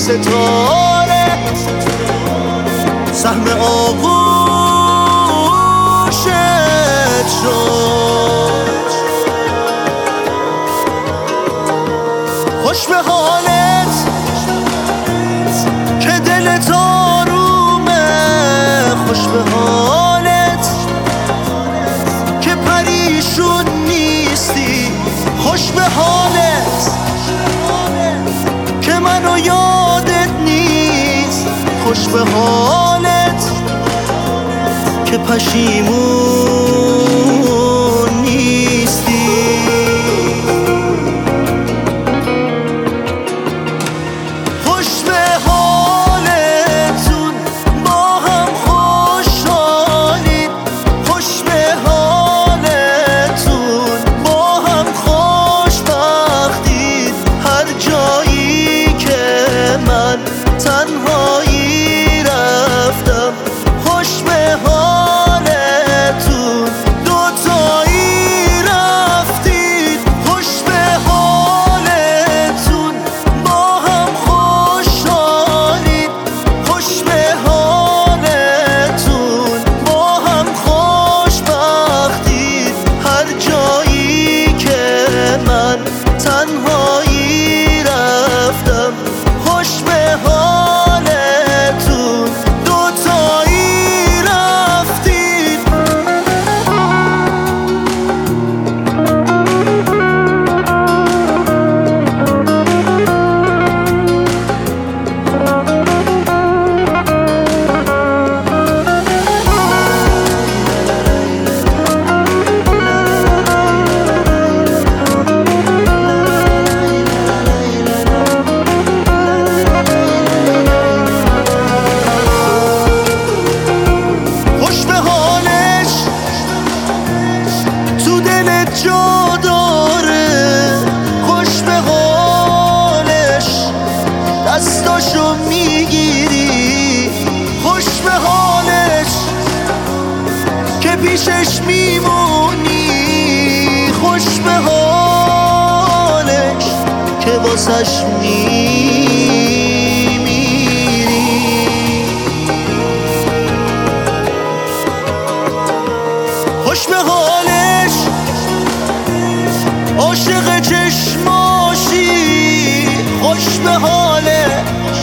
ستاره سهم آغوشت شد. خوش به حالت که دلت آرومه، خوش به حالت که پریشون نیستی، خوش به حالت که منو یادت نیست، خوش به حالت که پشیمون نیستی. خوش به حالتون با هم خوشحالید، خوش به حالتون با هم خوشبختید. هر جایی که من تنهایی رفتم، خوش به حالتون دوتایی رفتید. خوش به حالتون با هم خوشحالید، خوش به حالتون با هم خوشبختید. هر جایی که من تنهایی رفتم، خوش به حالتون دوتایی رفتید. خوش به حالش تو دلت جا داره، خوش به حالش دستاشو میگیری، خوش به حالش که پیشش میمونی، خوش به حالش که واسش میمیری. خوش به حالش عاشق چشماشی، خوش به حالش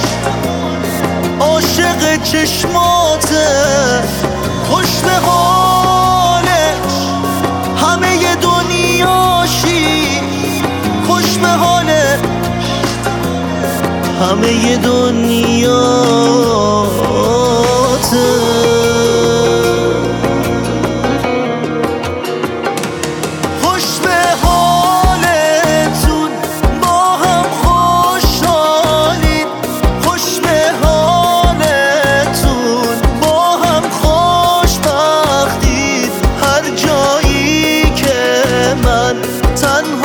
عاشق چشماته، خوش به حالش همه دنیاشی، خوش به حالش همه دنیاته. خوش به حالتون با هم خوشحالید، خوش به حالتون با هم خوشبختید. هر جایی که من تنها